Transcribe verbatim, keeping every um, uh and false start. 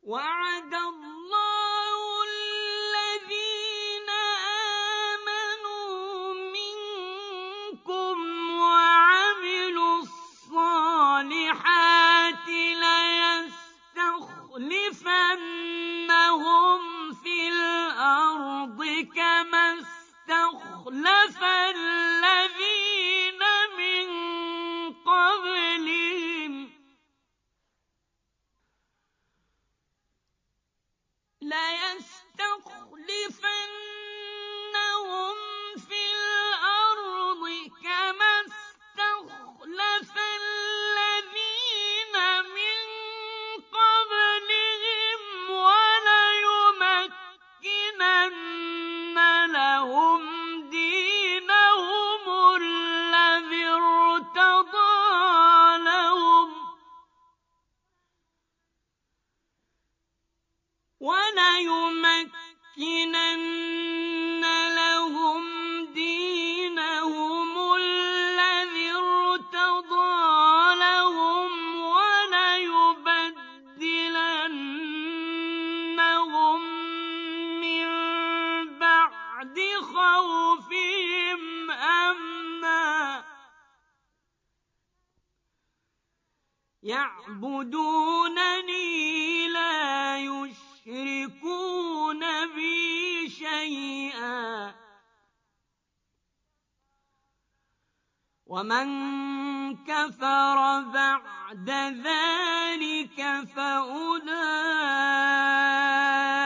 وعد الله الذين آمنوا منكم وعملوا الصالحات ليستخلفنهم في الأرض كما استخلف الذين من قبلهم ليستخلفنهم في الأرض كما استخلف الذين من قبلهم وليمكنن لهم دينهم الذي ارتضى لهم وليمكنن لهم دينهم الذي ارتضى لهم وليبدلنهم من بعد خوفهم أمنا يعبدونني لا يشركون بي شيئا ومن كفر بعد ذلك فأولئك